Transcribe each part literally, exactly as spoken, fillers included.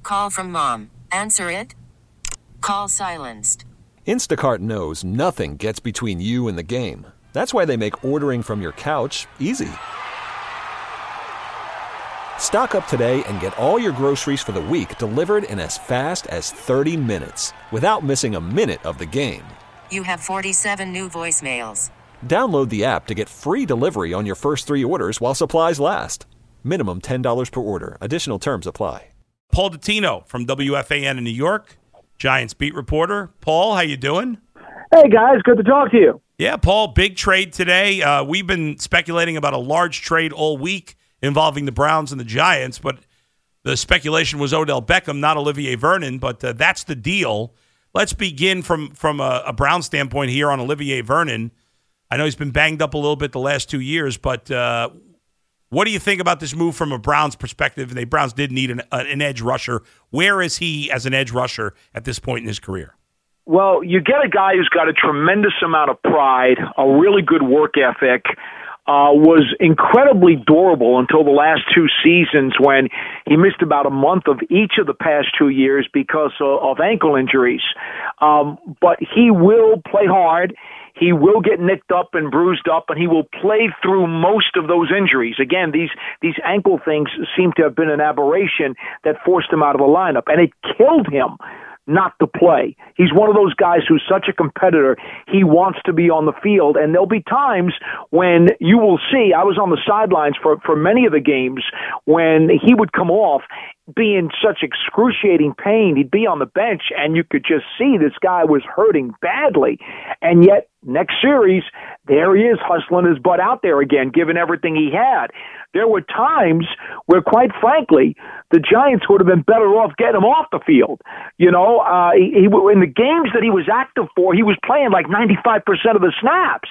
Call from mom. Answer it. Call silenced. Instacart knows nothing gets between you and the game. That's why they make ordering from your couch easy. Stock up today and get all your groceries for the week delivered in as fast as thirty minutes without missing a minute of the game. You have forty-seven new voicemails. Download the app to get free delivery on your first three orders while supplies last. Minimum ten dollars per order. Additional terms apply. Paul Dottino from W F A N in New York, Giants beat reporter. Paul, how you doing? Hey, guys. Good to talk to you. Yeah, Paul, big trade today. Uh, we've been speculating about a large trade all week involving the Browns and the Giants, but the speculation was Odell Beckham, not Olivier Vernon, but uh, that's the deal. Let's begin from, from a, a Brown standpoint here on Olivier Vernon. I know he's been banged up a little bit the last two years, but uh, what do you think about this move from a Browns perspective? The Browns did need an, an edge rusher. Where is he as an edge rusher at this point in his career? Well, you get a guy who's got a tremendous amount of pride, a really good work ethic, uh, was incredibly durable until the last two seasons when he missed about a month of each of the past two years because of, of ankle injuries. Um, but he will play hard. He will get nicked up and bruised up, and he will play through most of those injuries. Again, these these ankle things seem to have been an aberration that forced him out of the lineup, and it killed him not to play. He's one of those guys who's such a competitor. He wants to be on the field, and there'll be times when you will see, I was on the sidelines for, for many of the games, when he would come off, be in such excruciating pain. He'd be on the bench, and you could just see this guy was hurting badly. And yet, next series, there he is hustling his butt out there again, giving everything he had. There were times where, quite frankly, the Giants would have been better off getting him off the field. You know, uh, he, he in the games that he was active for, he was playing like ninety-five percent of the snaps.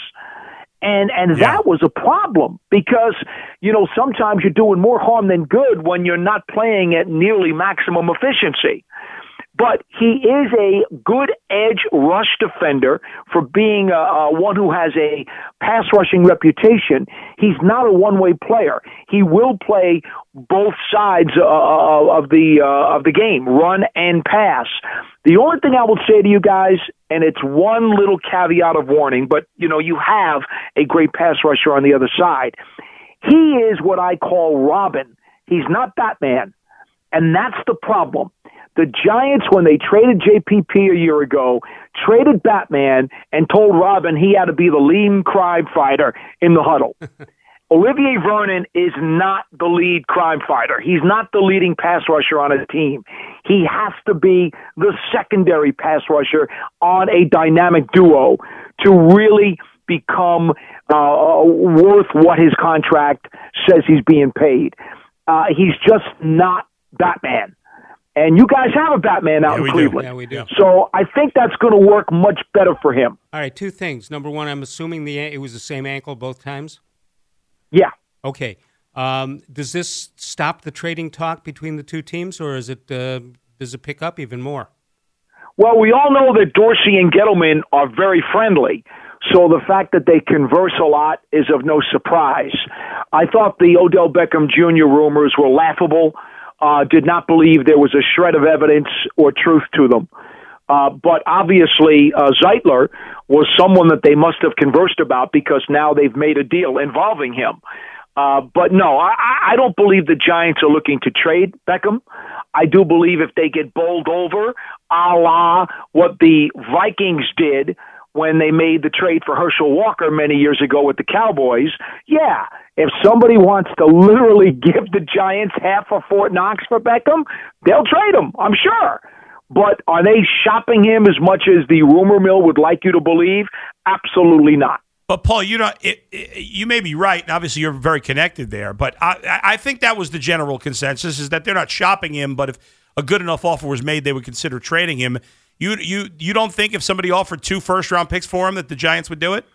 And and yeah. that was a problem because, you know, sometimes you're doing more harm than good when you're not playing at nearly maximum efficiency. But he is a good edge rush defender for being a, a one who has a pass rushing reputation. He's not a one-way player. He will play both sides uh, of the uh, of the game, run and pass. The only thing I will say to you guys, and it's one little caveat of warning, but you know you have a great pass rusher on the other side. He is what I call Robin. He's not Batman, and that's the problem. The Giants, when they traded J P P a year ago, traded Batman and told Robin he had to be the lead crime fighter in the huddle. Olivier Vernon is not the lead crime fighter. He's not the leading pass rusher on a team. He has to be the secondary pass rusher on a dynamic duo to really become uh, worth what his contract says he's being paid. Uh, he's just not Batman. And you guys have a Batman out yeah, in Cleveland. Do. Yeah, we do. So I think that's going to work much better for him. All right, two things. Number one, I'm assuming the it was the same ankle both times? Yeah. Okay. Um, does this stop the trading talk between the two teams, or is it uh, does it pick up even more? Well, we all know that Dorsey and Gettleman are very friendly, so the fact that they converse a lot is of no surprise. I thought the Odell Beckham Junior rumors were laughable. Uh, did not believe there was a shred of evidence or truth to them. Uh, but obviously, uh, Zeitler was someone that they must have conversed about because now they've made a deal involving him. Uh, but no, I, I don't believe the Giants are looking to trade Beckham. I do believe if they get bowled over, a la what the Vikings did when they made the trade for Herschel Walker many years ago with the Cowboys, yeah, if somebody wants to literally give the Giants half of Fort Knox for Beckham, they'll trade him, I'm sure. But are they shopping him as much as the rumor mill would like you to believe? Absolutely not. But, Paul, you know, it, it, you may be right, and obviously you're very connected there, but I, I think that was the general consensus, is that they're not shopping him, but if a good enough offer was made, they would consider trading him. You you you don't think if somebody offered two first-round picks for him that the Giants would do it?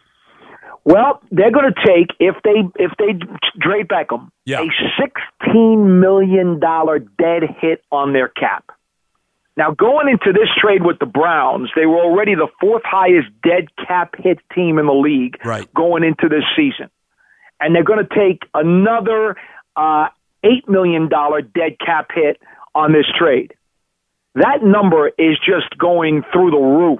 Well, they're going to take, if they if they trade Beckham, yeah. a sixteen million dollars dead hit on their cap. Now, going into this trade with the Browns, they were already the fourth highest dead cap hit team in the league right. going into this season. And they're going to take another uh, eight million dollars dead cap hit on this trade. that number is just going through the roof.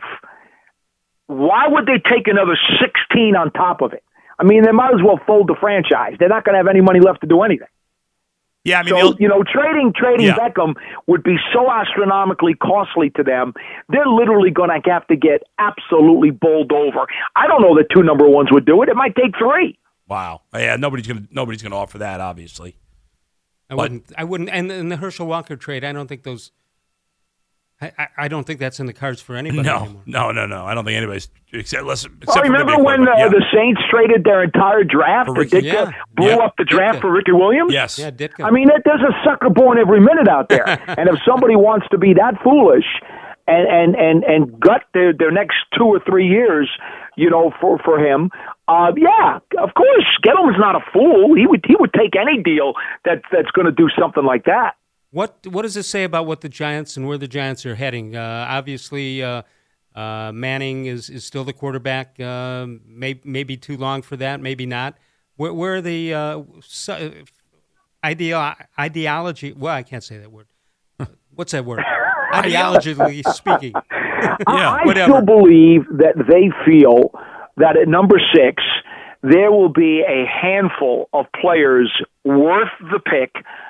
Why would they take another sixteen on top of it? I mean, they might as well fold the franchise. They're not going to have any money left to do anything. Yeah, I mean, so, you know, trading trading yeah. Beckham would be so astronomically costly to them. They're literally going to have to get absolutely bowled over. I don't know that two number ones would do it. It might take three. Wow. Yeah, nobody's going to nobody's going to offer that, obviously. I but, wouldn't. I wouldn't. And in the Herschel Walker trade, I don't think those. I, I, I don't think that's in the cards for anybody no, anymore. No, no, no. I don't think anybody's except. Except oh, remember when uh, yeah. the Saints traded their entire draft? For Ricky, Ditka yeah. blew yeah. up the draft Ditka. for Ricky Williams? Yes. Yeah, Ditka. I mean, there's a sucker born every minute out there. And if somebody wants to be that foolish and and and, and gut their, their next two or three years, you know, for, for him, uh, yeah, of course, Gettleman's not a fool. He would he would take any deal that that's going to do something like that. What what does it say about what the Giants and where the Giants are heading? Uh, obviously, uh, uh, Manning is, is still the quarterback. Uh, may, maybe too long for that, maybe not. Where, where are the uh, so, ideo- ideology? Well, I can't say that word. What's that word? Ideologically speaking. yeah, I whatever. still believe that they feel that at number six there will be a handful of players worth the pick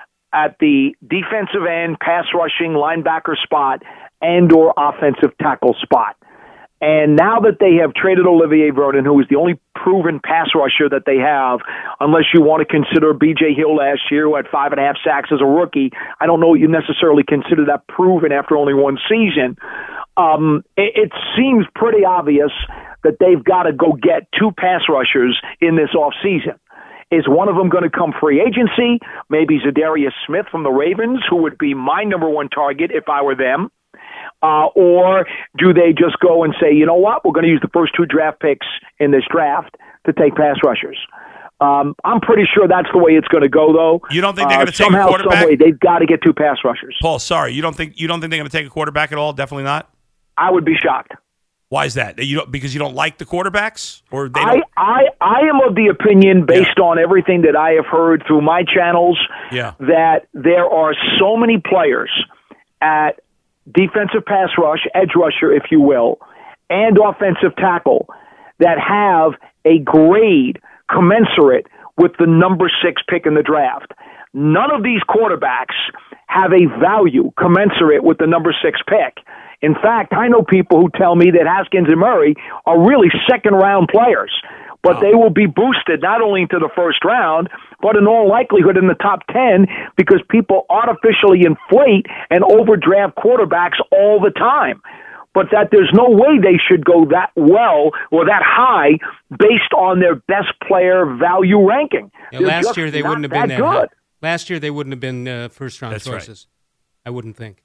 at the defensive end, pass rushing, linebacker spot, and or offensive tackle spot. And now that they have traded Olivier Vernon, who is the only proven pass rusher that they have, unless you want to consider B J Hill last year, who had five and a half sacks as a rookie, I don't know you necessarily consider that proven after only one season. Um, it, it seems pretty obvious that they've got to go get two pass rushers in this offseason. Is one of them going to come free agency? Maybe Zadarius Smith from the Ravens, who would be my number one target if I were them. Uh, or do they just go and say, you know what, we're going to use the first two draft picks in this draft to take pass rushers? Um, I'm pretty sure that's the way it's going to go, though. You don't think they're uh, going to take somehow, a quarterback? Some way, they've got to get two pass rushers. Paul, sorry, you don't think you don't think they're going to take a quarterback at all? Definitely not. I would be shocked. Why is that? You don't, because you don't like the quarterbacks, or they I, don't? I I am of the opinion, based yeah. on everything that I have heard through my channels, yeah. that there are so many players at defensive pass rush, edge rusher, if you will, and offensive tackle that have a grade commensurate with the number six pick in the draft. None of these quarterbacks have a value commensurate with the number six pick. In fact, I know people who tell me that Haskins and Murray are really second-round players, but oh. they will be boosted not only into the first round, but in all likelihood in the top ten because people artificially inflate and overdraft quarterbacks all the time. But that there's no way they should go that well or that high based on their best player value ranking. Yeah, last year they wouldn't have been that that good. High. Last year they wouldn't have been uh, first-round That's choices. Right. I wouldn't think.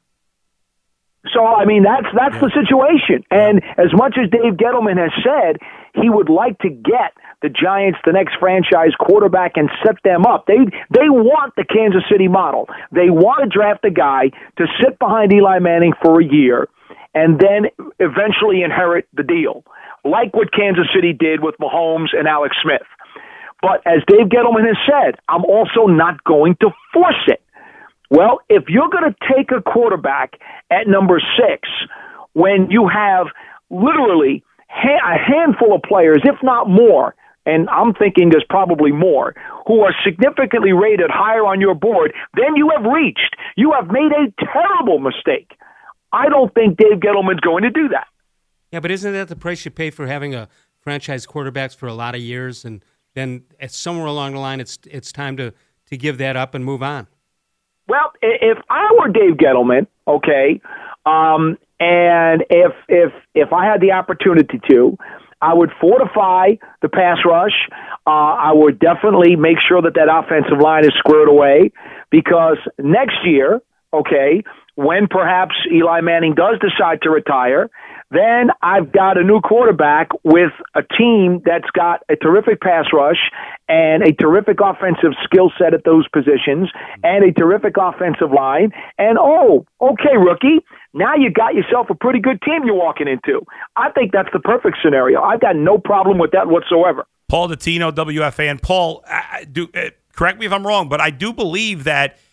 So, I mean, that's that's yeah. the situation. And as much as Dave Gettleman has said he would like to get the Giants the next franchise quarterback and set them up, they they want the Kansas City model. They want to draft a guy to sit behind Eli Manning for a year and then eventually inherit the deal, like what Kansas City did with Mahomes and Alex Smith. But as Dave Gettleman has said, I'm also not going to force it. Well, if you're going to take a quarterback at number six, when you have literally ha- a handful of players, if not more, and I'm thinking there's probably more, who are significantly rated higher on your board, then you have reached. You have made a terrible mistake. I don't think Dave Gettleman's going to do that. Yeah, but isn't that the price you pay for having a franchise quarterbacks for a lot of years, and then at somewhere along the line, it's it's time to, to give that up and move on? Well, if I were Dave Gettleman, okay, um, and if if if I had the opportunity to, I would fortify the pass rush. Uh, I would definitely make sure that that offensive line is squared away because next year, okay, when perhaps Eli Manning does decide to retire, then I've got a new quarterback with a team that's got a terrific pass rush and a terrific offensive skill set at those positions and a terrific offensive line. And, oh, okay, rookie, now you got yourself a pretty good team you're walking into. I think that's the perfect scenario. I've got no problem with that whatsoever. Paul Dottino, W F A N. Paul, I do, uh, correct me if I'm wrong, but I do believe that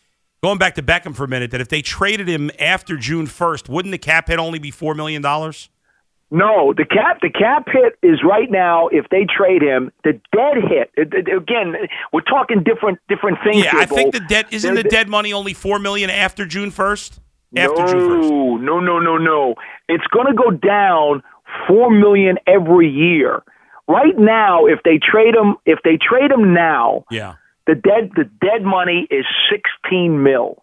going back to Beckham for a minute, that if they traded him after June first, wouldn't the cap hit only be four million dollars? No, the cap the cap hit is right now. If they trade him, the dead hit. It, it, again, we're talking different different things. Yeah, here, I think Bo. the dead isn't They're, the dead money only four million after June first. After no, June first. no, no, no, no. It's going to go down four million every year. Right now, if they trade him, if they trade him now, yeah, the dead the dead money is sixteen mil.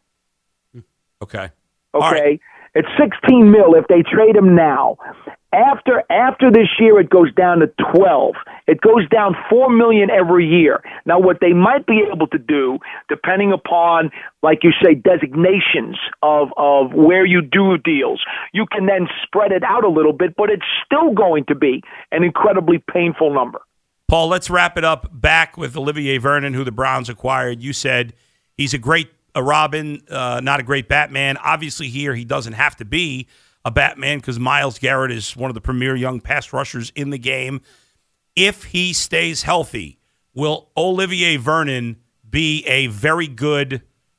Okay. Okay, right. It's sixteen mil if they trade him now. After after this year, it goes down to twelve. It goes down four million every year. Now, what they might be able to do, depending upon, like you say, designations of of where you do deals, you can then spread it out a little bit, but it's still going to be an incredibly painful number. Paul, let's wrap it up back with Olivier Vernon, who the Browns acquired. You said he's a great a Robin, uh, not a great Batman. Obviously, here he doesn't have to be a Batman because Myles Garrett is one of the premier young pass rushers in the game. If he stays healthy, will Olivier Vernon be a very good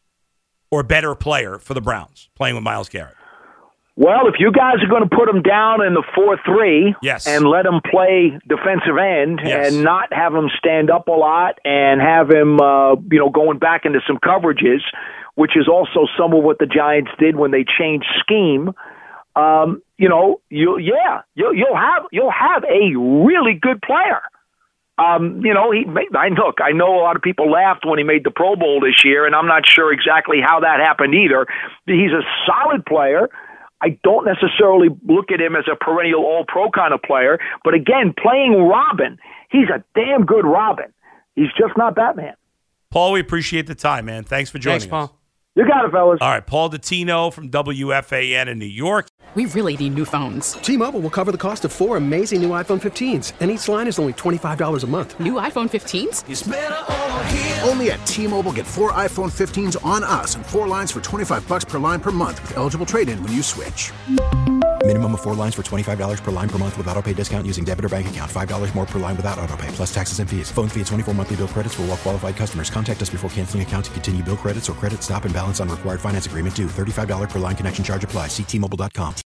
or better player for the Browns playing with Myles Garrett? Well, if you guys are going to put him down in the four three yes. and let him play defensive end yes. and not have him stand up a lot and have him, uh, you know, going back into some coverages, which is also some of what the Giants did when they changed scheme. Um, you know, you yeah, you'll, you'll have you'll have a really good player. Um, you know, he. I look. I know a lot of people laughed when he made the Pro Bowl this year, and I'm not sure exactly how that happened either. He's a solid player. I don't necessarily look at him as a perennial All-Pro kind of player, but again, playing Robin, he's a damn good Robin. He's just not Batman. Paul, we appreciate the time, man. Thanks for joining Thanks, Paul. us. You got it, fellas. All right, Paul Dottino from W F A N in New York. We really need new phones. T-Mobile will cover the cost of four amazing new iPhone fifteens, and each line is only twenty-five dollars a month. New iPhone fifteens? It's better over here. Only at T-Mobile, get four iPhone fifteens on us and four lines for twenty-five dollars per line per month with eligible trade-in when you switch. Minimum of four lines for twenty-five dollars per line per month with autopay discount using debit or bank account. five dollars more per line without autopay, plus taxes and fees. Phone fee at twenty-four monthly bill credits for well-qualified customers. Contact us before canceling account to continue bill credits or credit stop and balance on required finance agreement due. thirty-five dollars per line connection charge applies. See T Mobile dot com.